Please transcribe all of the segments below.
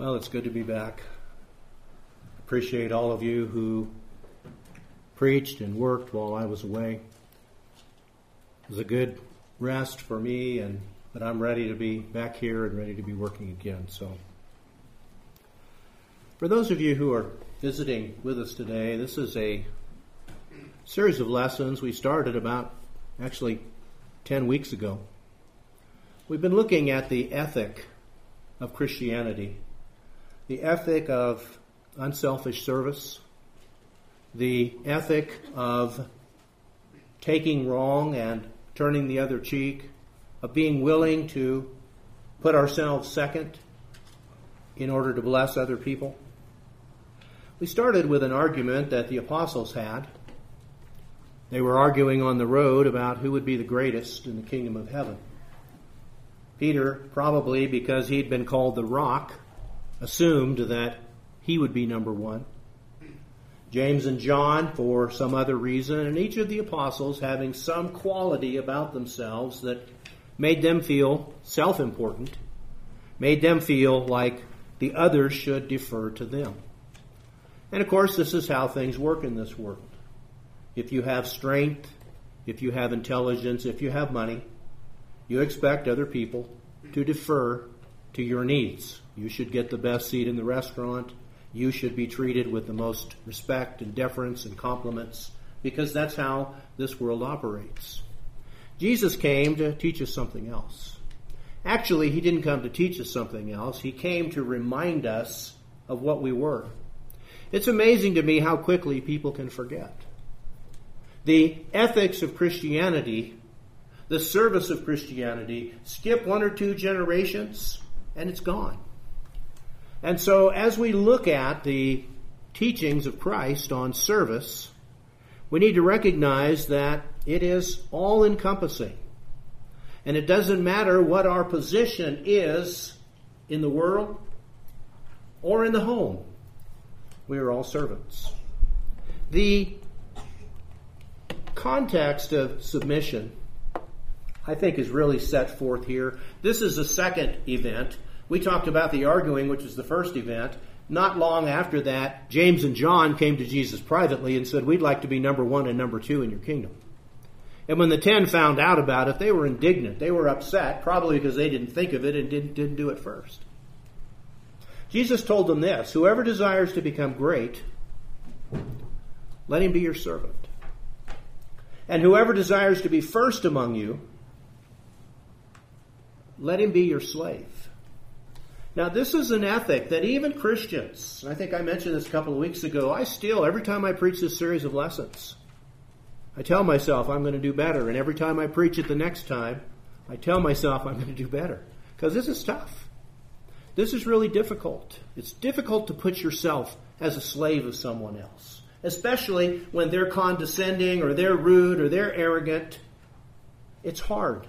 Well, it's good to be back. Appreciate all of you who preached and worked while I was away. It was a good rest for me, but I'm ready to be back here and ready to be working again. So, for those of you who are visiting with us today, this is a series of lessons we started about 10 weeks ago. We've been looking at the ethic of Christianity, the ethic of unselfish service, the ethic of taking wrong and turning the other cheek, of being willing to put ourselves second in order to bless other people. We started with an argument that the apostles had. They were arguing on the road about who would be the greatest in the kingdom of heaven. Peter, probably because he'd been called the Rock, assumed that he would be number one. James and John for some other reason, and each of the apostles having some quality about themselves that made them feel self-important, made them feel like the others should defer to them. And of course, this is how things work in this world. If you have strength, if you have intelligence, if you have money, you expect other people to defer to your needs. You should get the best seat in the restaurant. You should be treated with the most respect and deference and compliments, because that's how this world operates. Jesus came to teach us something else. Actually, he didn't come to teach us something else. He came to remind us of what we were. It's amazing to me how quickly people can forget. The ethics of Christianity, the service of Christianity, skip one or two generations and it's gone. And so as we look at the teachings of Christ on service, we need to recognize that it is all-encompassing. And it doesn't matter what our position is in the world or in the home. We are all servants. The context of submission, I think, is really set forth here. This is the second event. We talked about the arguing, which was the first event. Not long after that, James and John came to Jesus privately and said, "We'd like to be number one and number two in your kingdom." And when the 10 found out about it, they were indignant. They were upset, probably because they didn't think of it and didn't do it first. Jesus told them this: "Whoever desires to become great, let him be your servant. And whoever desires to be first among you, let him be your slave." Now, this is an ethic that even Christians, and I think I mentioned this a couple of weeks ago, every time I preach this series of lessons, I tell myself I'm going to do better. And every time I preach it the next time, I tell myself I'm going to do better. Because this is tough. This is really difficult. It's difficult to put yourself as a slave of someone else, especially when they're condescending or they're rude or they're arrogant. It's hard.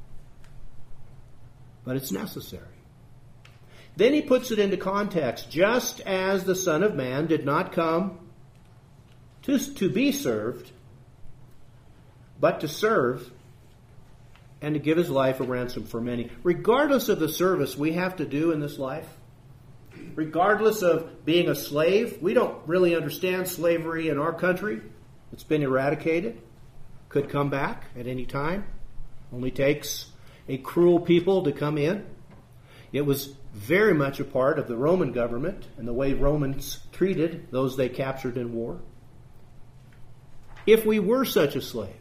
But it's necessary. Then he puts it into context. Just as the Son of Man did not come to be served, but to serve and to give his life a ransom for many. Regardless of the service we have to do in this life, regardless of being a slave, we don't really understand slavery in our country. It's been eradicated. Could come back at any time. Only takes a cruel people to come in. It was very much a part of the Roman government and the way Romans treated those they captured in war. If we were such a slave,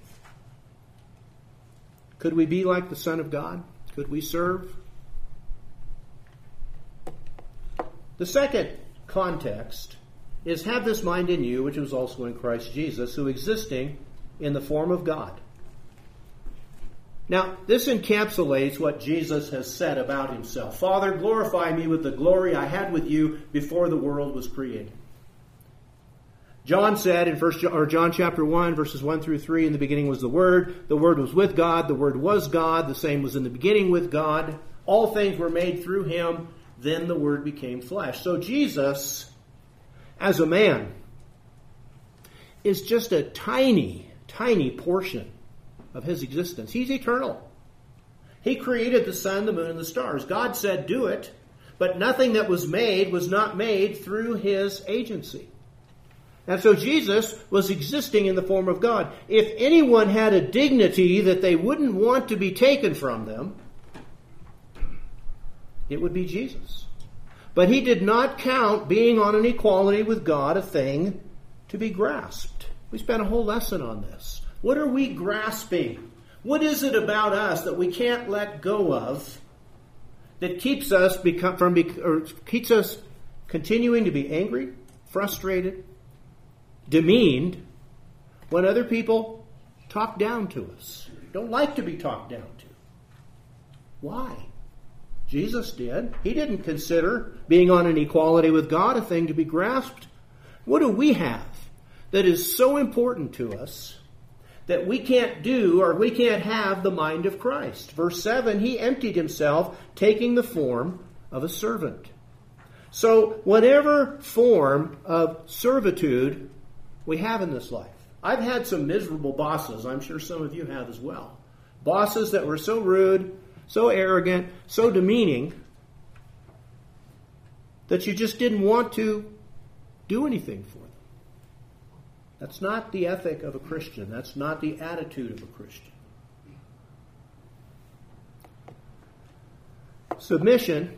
could we be like the Son of God? Could we serve? The second context is, "Have this mind in you, which was also in Christ Jesus, who existing in the form of God." Now, this encapsulates what Jesus has said about himself. "Father, glorify me with the glory I had with you before the world was created." John said in John chapter 1, verses 1 through 3, "In the beginning was the Word was with God, the Word was God, the same was in the beginning with God. All things were made through him, then the Word became flesh." So Jesus, as a man, is just a tiny, tiny portion of his existence. He's eternal. He created the sun, the moon, and the stars. God said, "Do it." but nothing that was not made through his agency. And so Jesus was existing in the form of God. If anyone had a dignity that they wouldn't want to be taken from them, it would be Jesus. But he did not count being on an equality with God a thing to be grasped. We spent a whole lesson on this. What are we grasping? What is it about us that we can't let go of that keeps us keeps us continuing to be angry, frustrated, demeaned when other people talk down to us? Don't like to be talked down to. Why? Jesus did. He didn't consider being on an equality with God a thing to be grasped. What do we have that is so important to us that we can't do or we can't have the mind of Christ? Verse 7, he emptied himself, taking the form of a servant. So whatever form of servitude we have in this life. I've had some miserable bosses. I'm sure some of you have as well. Bosses that were so rude, so arrogant, so demeaning that you just didn't want to do anything for them. That's not the ethic of a Christian. That's not the attitude of a Christian. Submission,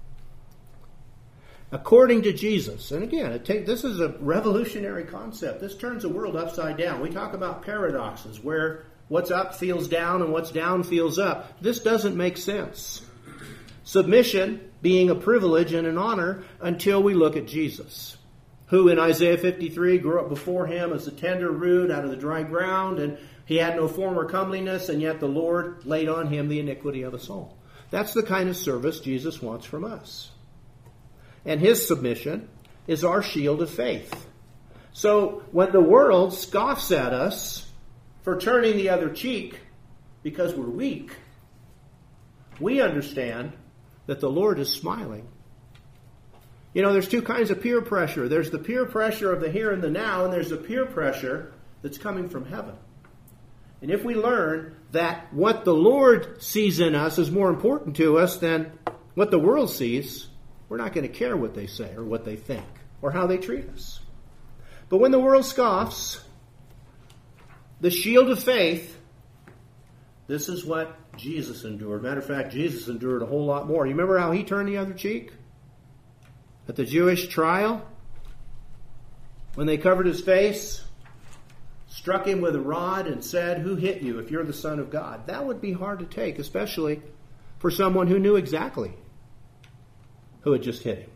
according to Jesus. And again, this is a revolutionary concept. This turns the world upside down. We talk about paradoxes where what's up feels down and what's down feels up. This doesn't make sense. Submission being a privilege and an honor until we look at Jesus, who in Isaiah 53 grew up before him as a tender root out of the dry ground, and he had no form or comeliness, and yet the Lord laid on him the iniquity of us all. That's the kind of service Jesus wants from us. And his submission is our shield of faith. So when the world scoffs at us for turning the other cheek because we're weak, we understand that the Lord is smiling. You know, there's two kinds of peer pressure. There's the peer pressure of the here and the now, and there's the peer pressure that's coming from heaven. And if we learn that what the Lord sees in us is more important to us than what the world sees, we're not going to care what they say or what they think or how they treat us. But when the world scoffs, the shield of faith, this is what Jesus endured. Matter of fact, Jesus endured a whole lot more. You remember how he turned the other cheek? At the Jewish trial, when they covered his face, struck him with a rod and said, "Who hit you if you're the Son of God?" That would be hard to take, especially for someone who knew exactly who had just hit him.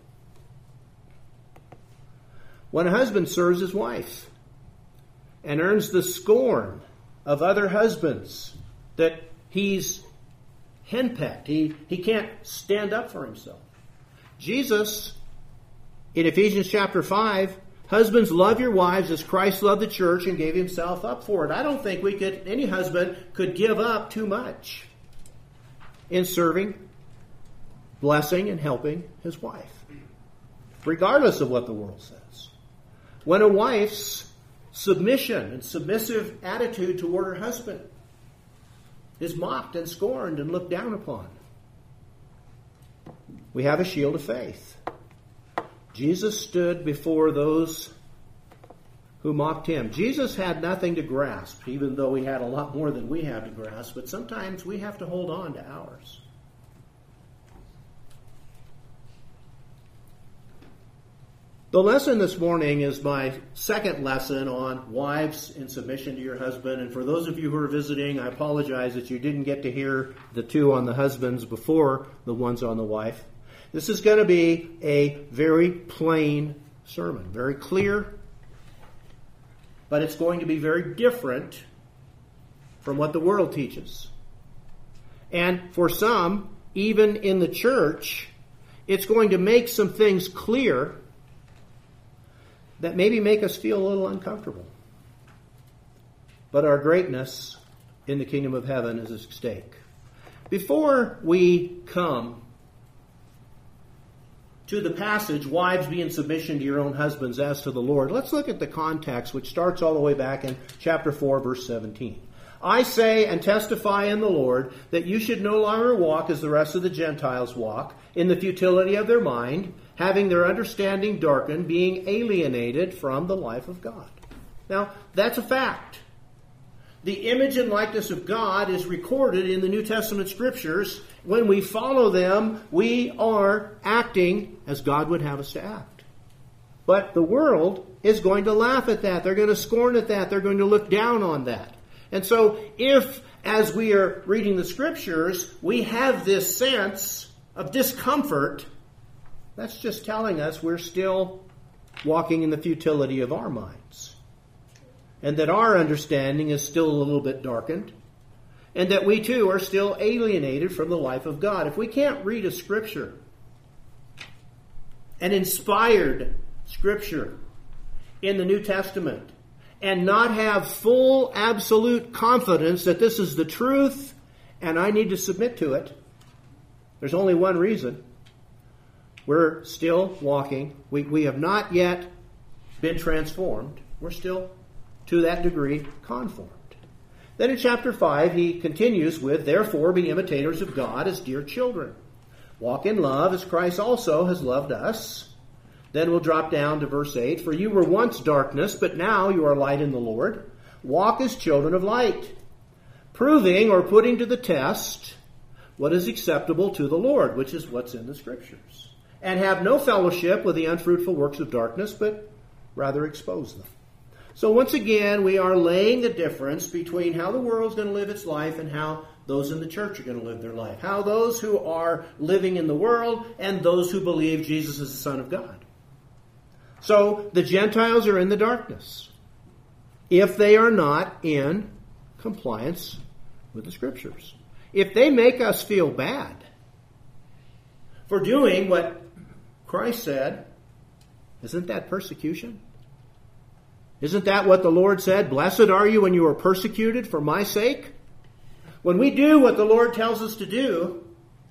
When a husband serves his wife and earns the scorn of other husbands that he's henpecked, he can't stand up for himself. Jesus, in Ephesians chapter 5, husbands, love your wives as Christ loved the church and gave himself up for it. I don't think any husband could give up too much in serving, blessing, and helping his wife, regardless of what the world says. When a wife's submission and submissive attitude toward her husband is mocked and scorned and looked down upon, we have a shield of faith. Jesus stood before those who mocked him. Jesus had nothing to grasp, even though he had a lot more than we have to grasp, but sometimes we have to hold on to ours. The lesson this morning is my second lesson on wives in submission to your husband. And for those of you who are visiting, I apologize that you didn't get to hear the two on the husbands before the ones on the wife. This is going to be a very plain sermon, very clear, but it's going to be very different from what the world teaches. And for some, even in the church, it's going to make some things clear that maybe make us feel a little uncomfortable. But our greatness in the kingdom of heaven is at stake. Before we come to the passage, wives be in submission to your own husbands as to the Lord, let's look at the context, which starts all the way back in chapter 4, verse 17. I say and testify in the Lord that you should no longer walk as the rest of the Gentiles walk, in the futility of their mind, having their understanding darkened, being alienated from the life of God. Now, that's a fact. The image and likeness of God is recorded in the New Testament Scriptures. When we follow them, we are acting as God would have us to act. But the world is going to laugh at that. They're going to scorn at that. They're going to look down on that. And so if, as we are reading the Scriptures, we have this sense of discomfort, that's just telling us we're still walking in the futility of our minds. And that our understanding is still a little bit darkened. And that we too are still alienated from the life of God. If we can't read a Scripture, an inspired Scripture in the New Testament, and not have full, absolute confidence that this is the truth and I need to submit to it, there's only one reason. We're still walking. We have not yet been transformed. We're still, to that degree, conformed. Then in chapter 5, he continues with, "Therefore be imitators of God as dear children. Walk in love as Christ also has loved us." Then we'll drop down to verse 8. "For you were once darkness, but now you are light in the Lord. Walk as children of light, proving or putting to the test what is acceptable to the Lord," which is what's in the Scriptures. "And have no fellowship with the unfruitful works of darkness, but rather expose them." So once again, we are laying the difference between how the world's going to live its life and how those in the church are going to live their life. How those who are living in the world and those who believe Jesus is the Son of God. So the Gentiles are in the darkness if they are not in compliance with the Scriptures. If they make us feel bad for doing what Christ said, isn't that persecution? Isn't that what the Lord said? "Blessed are you when you are persecuted for my sake." When we do what the Lord tells us to do,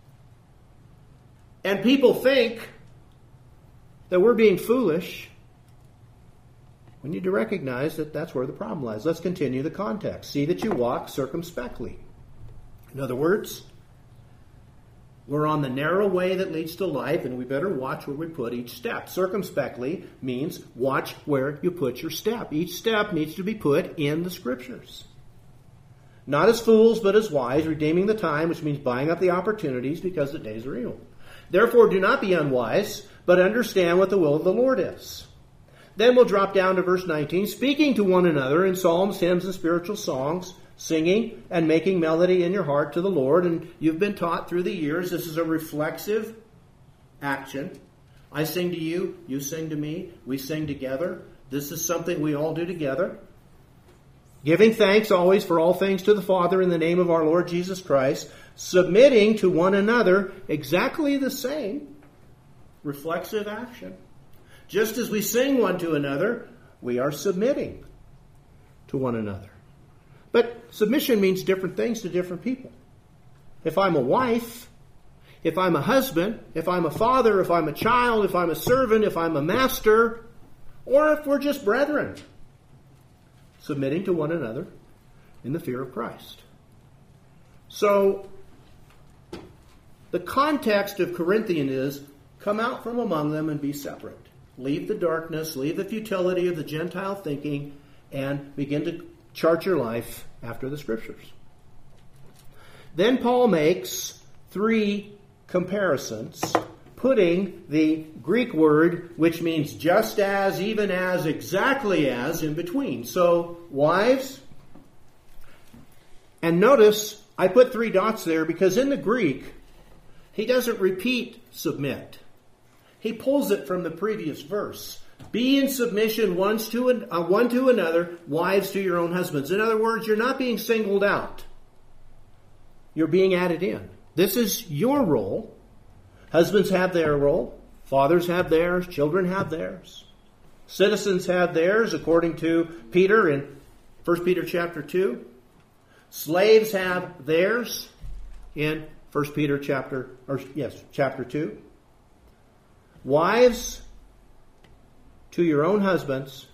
and people think that we're being foolish, we need to recognize that that's where the problem lies. Let's continue the context. "See that you walk circumspectly." In other words, we're on the narrow way that leads to life, and we better watch where we put each step. Circumspectly means watch where you put your step. Each step needs to be put in the Scriptures. "Not as fools, but as wise, redeeming the time," which means buying up the opportunities because the days are evil. "Therefore do not be unwise, but understand what the will of the Lord is." Then we'll drop down to verse 19. "Speaking to one another in psalms, hymns, and spiritual songs, singing and making melody in your heart to the Lord." And you've been taught through the years this is a reflexive action. I sing to you, you sing to me, we sing together. This is something we all do together. "Giving thanks always for all things to the Father in the name of our Lord Jesus Christ, submitting to one another," exactly the same reflexive action. Just as we sing one to another, we are submitting to one another. But submission means different things to different people. If I'm a wife, if I'm a husband, if I'm a father, if I'm a child, if I'm a servant, if I'm a master, or if we're just brethren, submitting to one another in the fear of Christ. So, the context of Corinthian is, come out from among them and be separate. Leave the darkness, leave the futility of the Gentile thinking, and begin to chart your life after the Scriptures. Then Paul makes 3 comparisons, putting the Greek word, which means just as, even as, exactly as, in between. So, wives, and notice I put 3 dots there because in the Greek, he doesn't repeat submit. He pulls it from the previous verse. "Be in submission one to another, wives to your own husbands." In other words, you're not being singled out. You're being added in. This is your role. Husbands have their role. Fathers have theirs. Children have theirs. Citizens have theirs, according to Peter in 1 Peter chapter 2. Slaves have theirs in 1 Peter chapter 2. Wives, to your own husbands,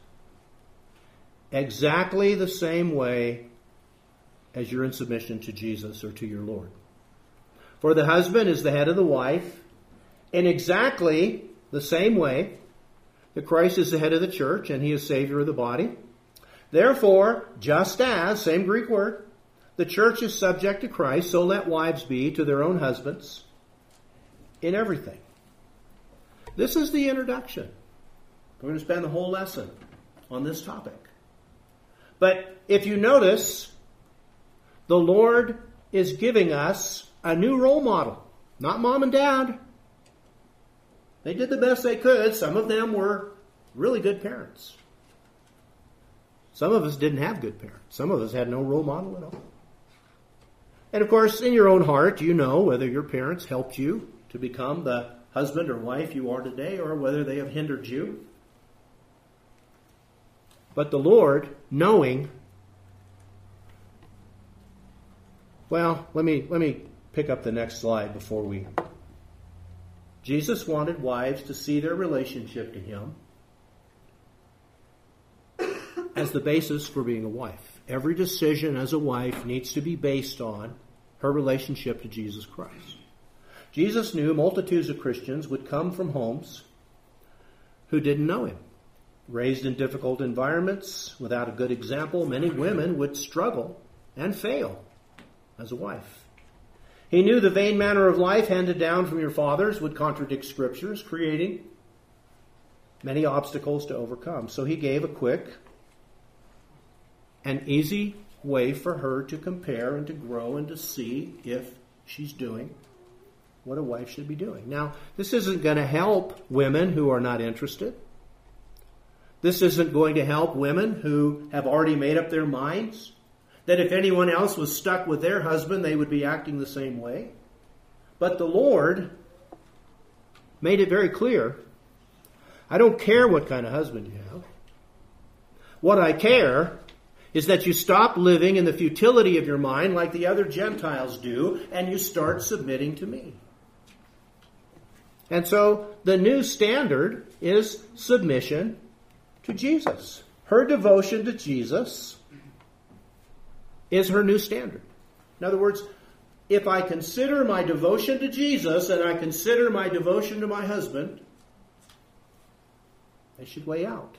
exactly the same way as you're in submission to Jesus or to your Lord. For the husband is the head of the wife, in exactly the same way that Christ is the head of the church and he is Savior of the body. Therefore, just as, same Greek word, the church is subject to Christ, so let wives be to their own husbands in everything. This is the introduction. We're going to spend the whole lesson on this topic. But if you notice, the Lord is giving us a new role model. Not mom and dad. They did the best they could. Some of them were really good parents. Some of us didn't have good parents. Some of us had no role model at all. And of course, in your own heart, you know whether your parents helped you to become the husband or wife you are today, or whether they have hindered you. But the Lord, knowing, well, let me pick up the next slide before we. Jesus wanted wives to see their relationship to him as the basis for being a wife. Every decision as a wife needs to be based on her relationship to Jesus Christ. Jesus knew multitudes of Christians would come from homes who didn't know him. Raised in difficult environments, without a good example, many women would struggle and fail as a wife. He knew the vain manner of life handed down from your fathers would contradict Scriptures, creating many obstacles to overcome. So he gave a quick and easy way for her to compare and to grow and to see if she's doing what a wife should be doing. Now, this isn't going to help women who are not interested. This isn't going to help women who have already made up their minds that if anyone else was stuck with their husband, they would be acting the same way. But the Lord made it very clear, I don't care what kind of husband you have. What I care is that you stop living in the futility of your mind like the other Gentiles do, and you start submitting to me. And so the new standard is submission to Jesus. Her devotion to Jesus is her new standard. In other words, if I consider my devotion to Jesus and I consider my devotion to my husband, they should weigh out.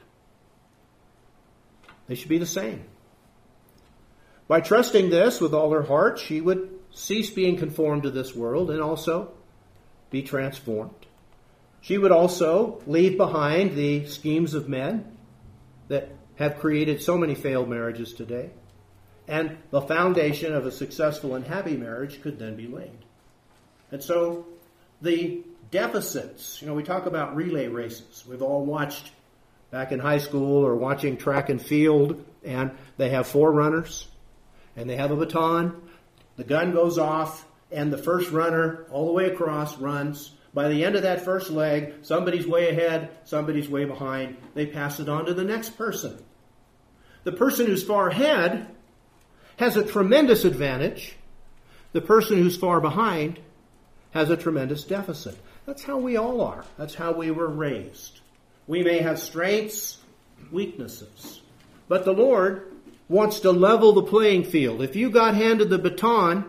They should be the same. By trusting this with all her heart, she would cease being conformed to this world and also be transformed. She would also leave behind the schemes of men that have created so many failed marriages today. And the foundation of a successful and happy marriage could then be laid. And so the deficits, we talk about relay races. We've all watched back in high school or watching track and field, and they have 4 runners, and they have a baton. The gun goes off, and the first runner all the way across runs. By the end of that first leg, somebody's way ahead, somebody's way behind. They pass it on to the next person. The person who's far ahead has a tremendous advantage. The person who's far behind has a tremendous deficit. That's how we all are. That's how we were raised. We may have strengths, weaknesses. But the Lord wants to level the playing field. If you got handed the baton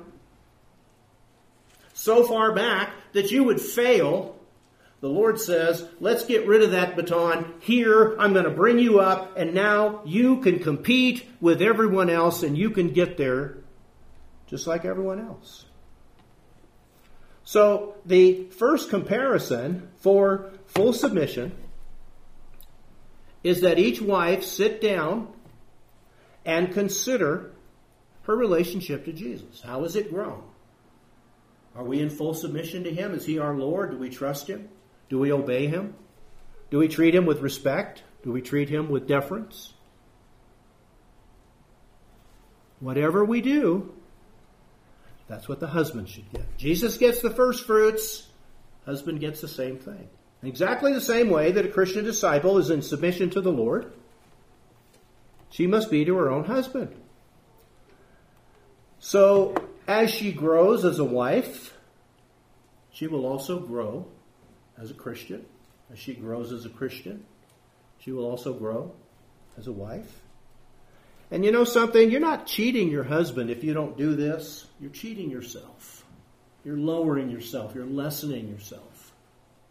so far back that you would fail, the Lord says, let's get rid of that baton. Here, I'm going to bring you up, and now you can compete with everyone else, and you can get there just like everyone else. So the first comparison for full submission is that each wife sit down and consider her relationship to Jesus. How has it grown? Are we in full submission to Him? Is He our Lord? Do we trust Him? Do we obey Him? Do we treat Him with respect? Do we treat Him with deference? Whatever we do, that's what the husband should get. Jesus gets the first fruits. Husband gets the same thing. In exactly the same way that a Christian disciple is in submission to the Lord, she must be to her own husband. So, as she grows as a wife, she will also grow as a Christian. As she grows as a Christian, she will also grow as a wife. And you know something? You're not cheating your husband if you don't do this. You're cheating yourself. You're lowering yourself. You're lessening yourself.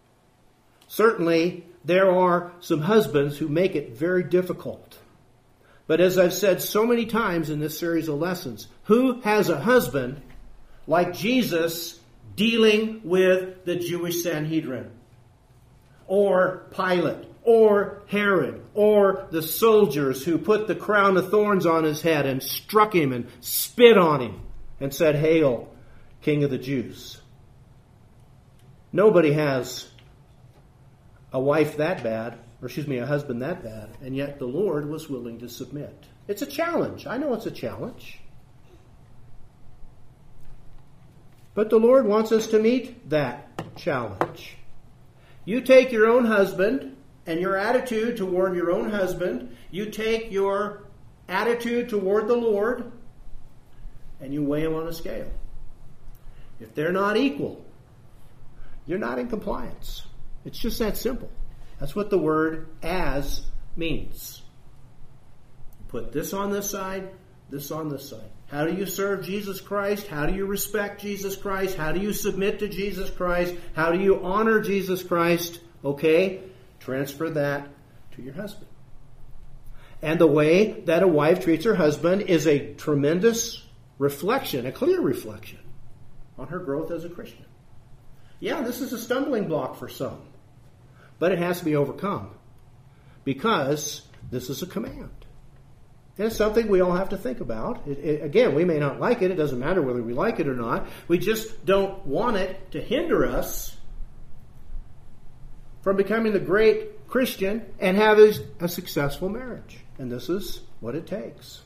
Certainly, there are some husbands who make it very difficult. But as I've said so many times in this series of lessons, who has a husband like Jesus dealing with the Jewish Sanhedrin? Or Pilate? Or Herod? Or the soldiers who put the crown of thorns on his head and struck him and spit on him and said, "Hail, King of the Jews"? Nobody has a wife that bad, a husband that bad, and yet the Lord was willing to submit. It's a challenge. I know it's a challenge. But the Lord wants us to meet that challenge. You take your own husband and your attitude toward your own husband, you take your attitude toward the Lord, and you weigh them on a scale. If they're not equal, you're not in compliance. It's just that simple. That's what the word "as" means. Put this on this side, this on this side. How do you serve Jesus Christ? How do you respect Jesus Christ? How do you submit to Jesus Christ? How do you honor Jesus Christ? Okay, transfer that to your husband. And the way that a wife treats her husband is a tremendous reflection, a clear reflection on her growth as a Christian. Yeah, this is a stumbling block for some, but it has to be overcome because this is a command. And it's something we all have to think about. Again, we may not like it. It doesn't matter whether we like it or not. We just don't want it to hinder us from becoming the great Christian and having a successful marriage. And this is what it takes.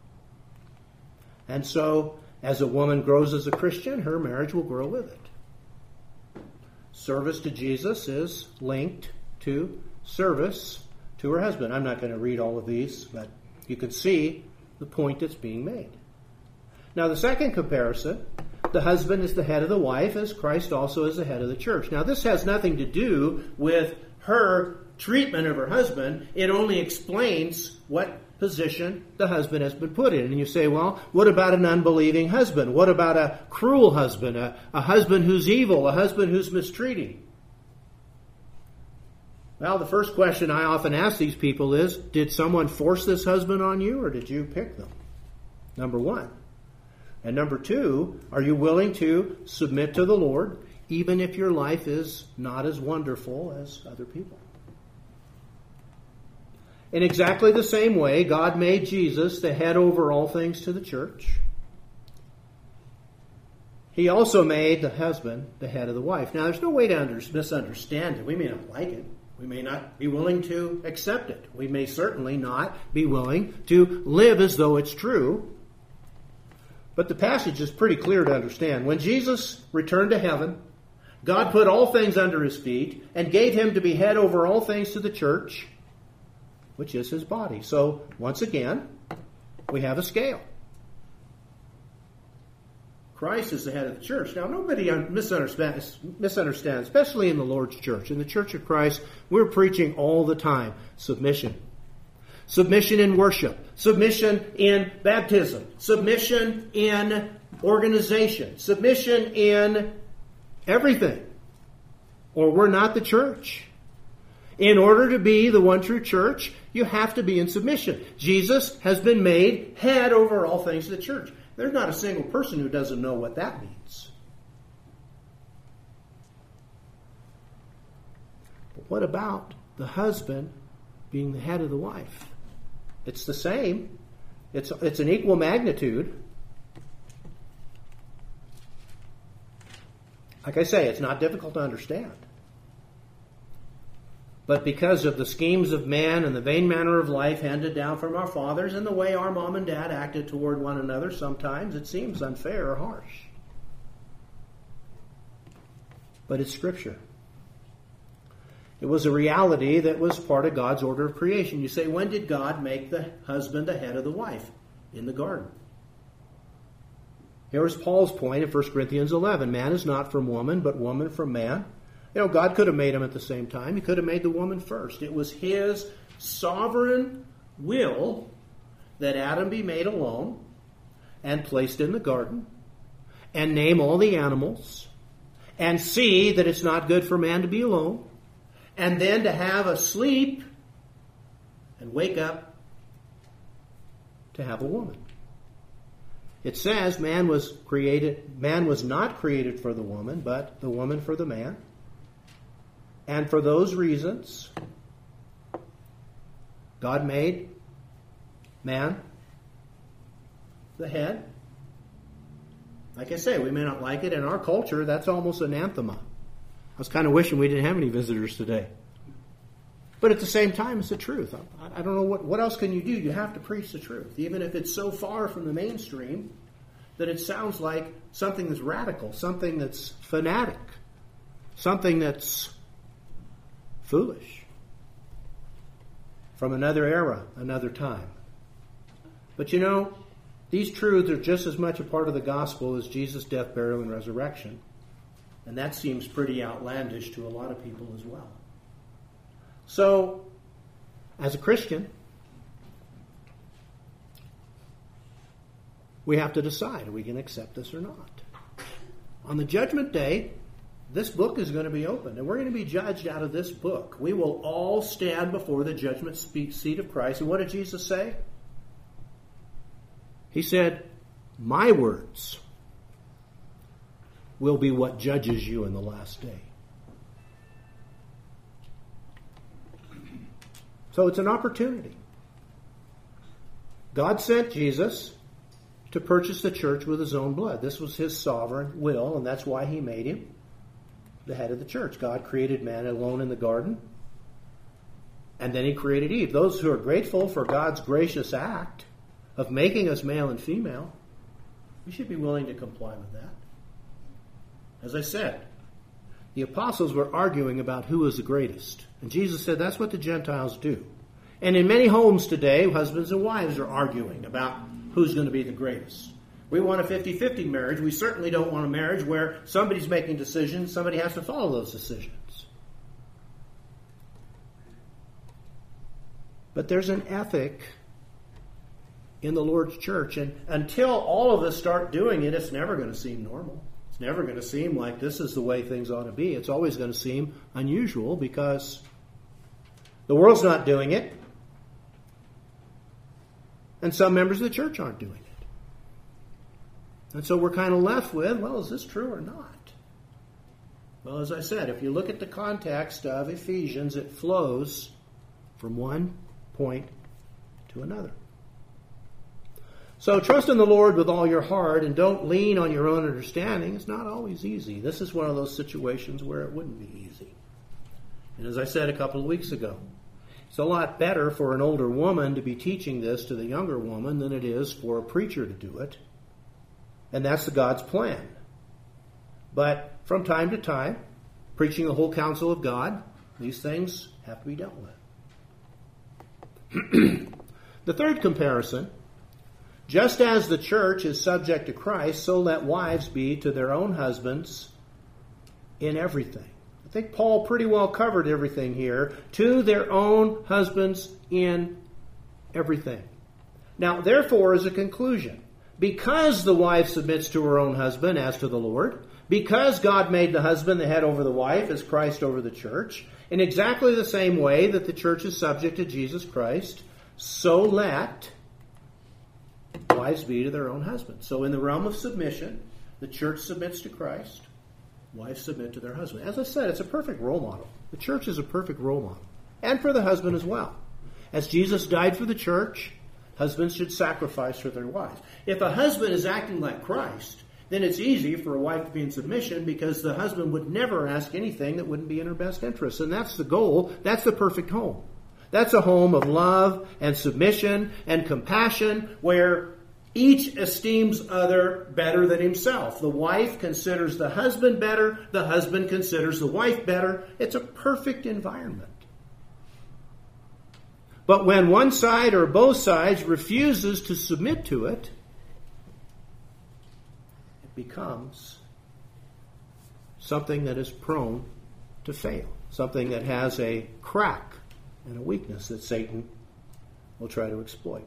And so, as a woman grows as a Christian, her marriage will grow with it. Service to Jesus is linked to service to her husband. I'm not going to read all of these, but you can see the point that's being made. Now, the second comparison, the husband is the head of the wife, as Christ also is the head of the church. Now, this has nothing to do with her treatment of her husband. It only explains what position the husband has been put in. And you say, well, what about an unbelieving husband? What about a cruel husband? A husband who's evil? A husband who's mistreating? Well, the first question I often ask these people is, did someone force this husband on you or did you pick them? Number one. And number two, are you willing to submit to the Lord even if your life is not as wonderful as other people? In exactly the same way, God made Jesus the head over all things to the church. He also made the husband the head of the wife. Now, there's no way to misunderstand it. We may not like it. We may not be willing to accept it. We may certainly not be willing to live as though it's true. But the passage is pretty clear to understand. When Jesus returned to heaven, God put all things under his feet and gave him to be head over all things to the church, which is his body. So, once again, we have a scale. Christ is the head of the church. Now, nobody misunderstands, especially in the Lord's church. In the Church of Christ, we're preaching all the time submission. Submission in worship. Submission in baptism. Submission in organization. Submission in everything. Or we're not the church. In order to be the one true church, you have to be in submission. Jesus has been made head over all things of the church. There's not a single person who doesn't know what that means. But what about the husband being the head of the wife? It's the same. It's an equal magnitude. Like I say, it's not difficult to understand. But because of the schemes of man and the vain manner of life handed down from our fathers and the way our mom and dad acted toward one another, sometimes it seems unfair or harsh. But it's Scripture. It was a reality that was part of God's order of creation. You say, when did God make the husband the head of the wife? In the garden. Here is Paul's point in 1 Corinthians 11. Man is not from woman, but woman from man. You know, God could have made them at the same time. He could have made the woman first. It was his sovereign will that Adam be made alone and placed in the garden and name all the animals and see that it's not good for man to be alone and then to have a sleep and wake up to have a woman. It says man was not created for the woman, but the woman for the man. And for those reasons, God made man the head. Like I say, we may not like it. In our culture, that's almost anathema. I was kind of wishing we didn't have any visitors today. But at the same time, it's the truth. I don't know what else can you do. You have to preach the truth, even if it's so far from the mainstream that it sounds like something that's radical, something that's fanatic, something that's foolish, from another era, another time. But you know, these truths are just as much a part of the gospel as Jesus' death, burial, and resurrection. And that seems pretty outlandish to a lot of people as well. So, as a Christian, we have to decide, are we going to accept this or not? On the judgment day, this book is going to be opened, and we're going to be judged out of this book. We will all stand before the judgment seat of Christ. And what did Jesus say? He said, my words will be what judges you in the last day. So it's an opportunity. God sent Jesus to purchase the church with his own blood. This was his sovereign will, and that's why he made him the head of the church. God created man alone in the garden, and then he created Eve. Those who are grateful for God's gracious act of making us male and female, we should be willing to comply with that. As I said, the apostles were arguing about who was the greatest. And Jesus said that's what the Gentiles do. And in many homes today, husbands and wives are arguing about who's going to be the greatest. We want a 50-50 marriage. We certainly don't want a marriage where somebody's making decisions, somebody has to follow those decisions. But there's an ethic in the Lord's church, and until all of us start doing it, it's never going to seem normal. It's never going to seem like this is the way things ought to be. It's always going to seem unusual because the world's not doing it, and some members of the church aren't doing it. And so we're kind of left with, well, is this true or not? Well, as I said, if you look at the context of Ephesians, it flows from one point to another. So trust in the Lord with all your heart and don't lean on your own understanding. It's not always easy. This is one of those situations where it wouldn't be easy. And as I said a couple of weeks ago, it's a lot better for an older woman to be teaching this to the younger woman than it is for a preacher to do it. And that's God's plan. But from time to time, preaching the whole counsel of God, these things have to be dealt with. The third comparison, just as the church is subject to Christ, so let wives be to their own husbands in everything. I think Paul pretty well covered everything here. To their own husbands in everything. Now, therefore, as a conclusion, because the wife submits to her own husband as to the Lord, because God made the husband the head over the wife as Christ over the church, in exactly the same way that the church is subject to Jesus Christ, so let wives be to their own husbands. So in the realm of submission, the church submits to Christ, wives submit to their husband. As I said, it's a perfect role model. The church is a perfect role model. And for the husband as well. As Jesus died for the church, husbands should sacrifice for their wives. If a husband is acting like Christ, then it's easy for a wife to be in submission because the husband would never ask anything that wouldn't be in her best interest. And that's the goal. That's the perfect home. That's a home of love and submission and compassion where each esteems other better than himself. The wife considers the husband better. The husband considers the wife better. It's a perfect environment. But when one side or both sides refuses to submit to it, it becomes something that is prone to fail. Something that has a crack and a weakness that Satan will try to exploit.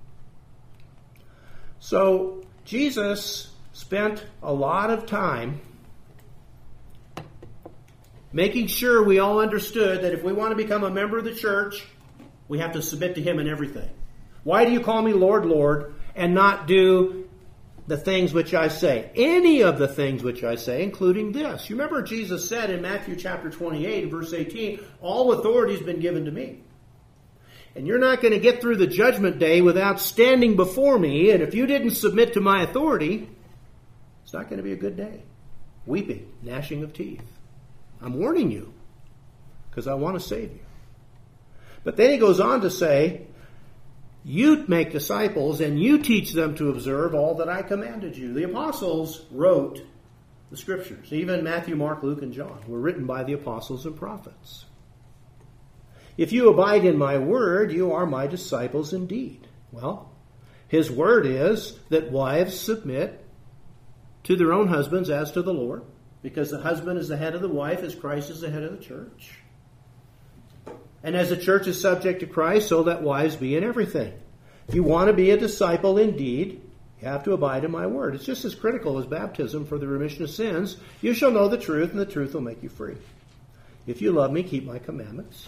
So Jesus spent a lot of time making sure we all understood that if we want to become a member of the church, we have to submit to Him in everything. Why do you call me Lord, Lord, and not do the things which I say? Any of the things which I say, including this. You remember Jesus said in Matthew chapter 28, verse 18, all authority has been given to me. And you're not going to get through the judgment day without standing before me, and if you didn't submit to my authority, it's not going to be a good day. Weeping, gnashing of teeth. I'm warning you, because I want to save you. But then he goes on to say, you make disciples and you teach them to observe all that I commanded you. The apostles wrote the scriptures. Even Matthew, Mark, Luke, and John were written by the apostles and prophets. If you abide in my word, you are my disciples indeed. Well, his word is that wives submit to their own husbands as to the Lord, because the husband is the head of the wife as Christ is the head of the church. And as the church is subject to Christ, so let wives be in everything. If you want to be a disciple indeed, you have to abide in my word. It's just as critical as baptism for the remission of sins. You shall know the truth, and the truth will make you free. If you love me, keep my commandments.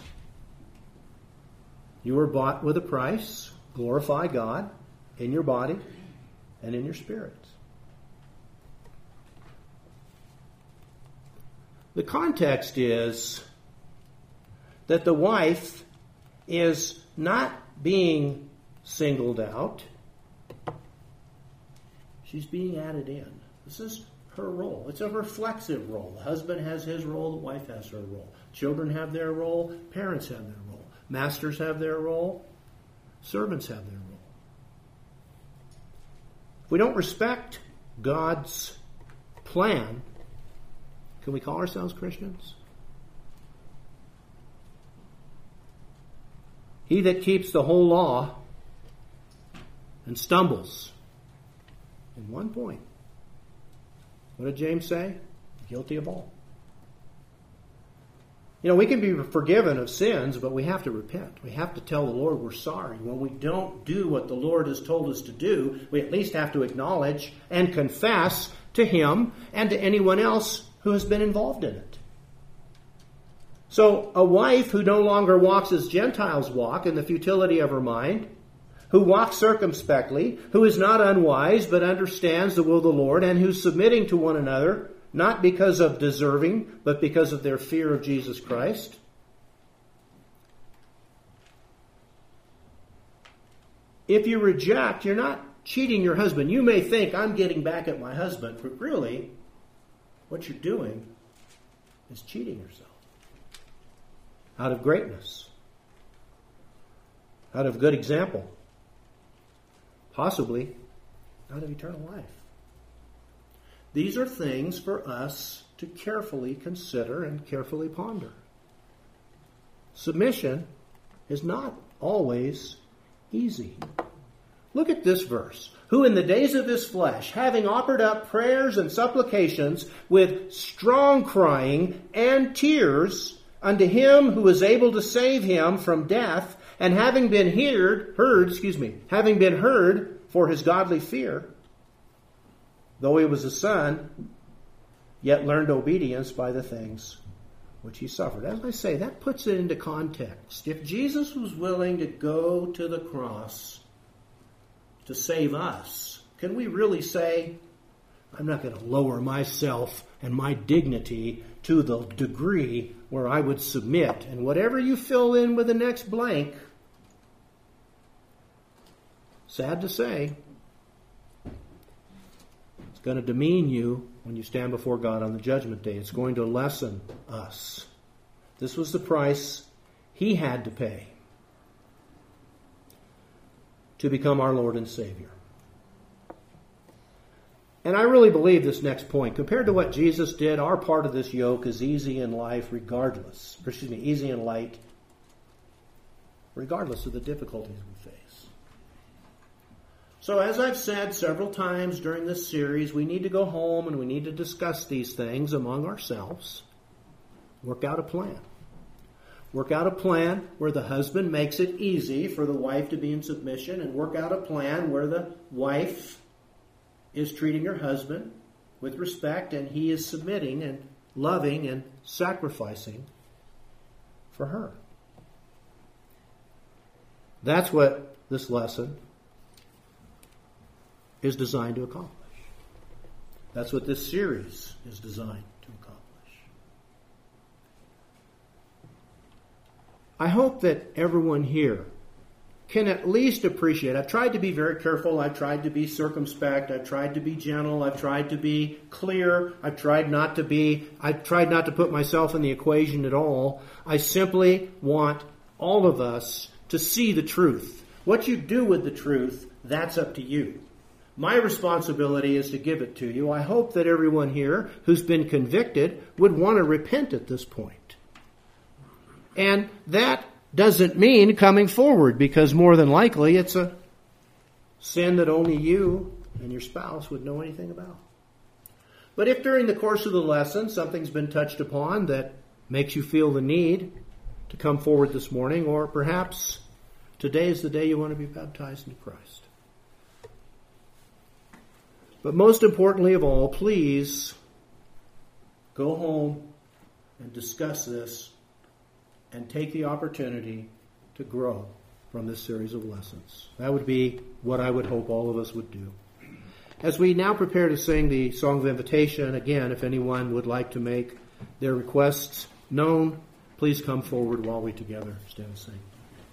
You were bought with a price. Glorify God in your body and in your spirit. The context is that the wife is not being singled out. She's being added in. This is her role. It's a reflexive role. The husband has his role, the wife has her role. Children have their role, parents have their role. Masters have their role, servants have their role. If we don't respect God's plan, can we call ourselves Christians? He that keeps the whole law and stumbles in one point. What did James say? Guilty of all. You know, we can be forgiven of sins, but we have to repent. We have to tell the Lord we're sorry. When we don't do what the Lord has told us to do, we at least have to acknowledge and confess to Him and to anyone else who has been involved in it. So a wife who no longer walks as Gentiles walk in the futility of her mind, who walks circumspectly, who is not unwise but understands the will of the Lord, and who's submitting to one another, not because of deserving, but because of their fear of Jesus Christ. If you reject, you're not cheating your husband. You may think, I'm getting back at my husband, but really, what you're doing is cheating yourself. Out of greatness. Out of good example. Possibly out of eternal life. These are things for us to carefully consider and carefully ponder. Submission is not always easy. Look at this verse. Who in the days of his flesh, having offered up prayers and supplications with strong crying and tears unto him who is able to save him from death, and having been heard for his godly fear, though he was a son, yet learned obedience by the things which he suffered. As I say, that puts it into context. If Jesus was willing to go to the cross to save us, can we really say, I'm not going to lower myself and my dignity to the degree where I would submit? And whatever you fill in with the next blank, sad to say, it's going to demean you when you stand before God on the judgment day. It's going to lessen us. This was the price he had to pay to become our Lord and Savior. And I really believe this next point. Compared to what Jesus did, our part of this yoke is easy in life regardless. Easy and light regardless of the difficulties we face. So as I've said several times during this series, we need to go home and we need to discuss these things among ourselves. Work out a plan. Work out a plan where the husband makes it easy for the wife to be in submission, and work out a plan where the wife is treating her husband with respect and he is submitting and loving and sacrificing for her. That's what this lesson is designed to accomplish. That's what this series is designed to accomplish. I hope that everyone here can at least appreciate. I've tried to be very careful. I've tried to be circumspect. I've tried to be gentle. I've tried to be clear. I've tried not to put myself in the equation at all. I simply want all of us to see the truth. What you do with the truth, that's up to you. My responsibility is to give it to you. I hope that everyone here who's been convicted would want to repent at this point. And that doesn't mean coming forward, because more than likely it's a sin that only you and your spouse would know anything about. But if during the course of the lesson something's been touched upon that makes you feel the need to come forward this morning, or perhaps today is the day you want to be baptized into Christ. But most importantly of all, please go home and discuss this and take the opportunity to grow from this series of lessons. That would be what I would hope all of us would do. As we now prepare to sing the Song of Invitation, again, if anyone would like to make their requests known, please come forward while we together stand and sing.